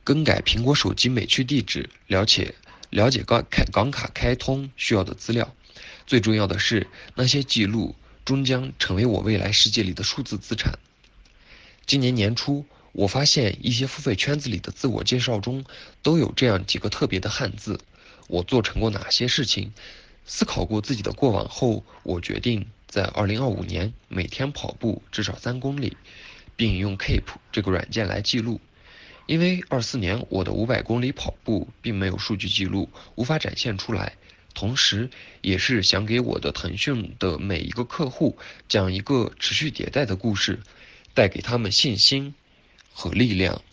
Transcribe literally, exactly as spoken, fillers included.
更改苹果手机美区地址，了解了解港开港卡开通需要的资料。最重要的是，那些记录终将成为我未来世界里的数字资产。今年年初，我发现一些付费圈子里的自我介绍中都有这样几个特别的汉字。我做成过哪些事情？思考过自己的过往后，我决定在二零二五年每天跑步至少三公里，并用 Keep 这个软件来记录。因为二四年我的五百公里跑步并没有数据记录，无法展现出来。同时，也是想给我的腾讯的每一个客户讲一个持续迭代的故事，带给他们信心和力量。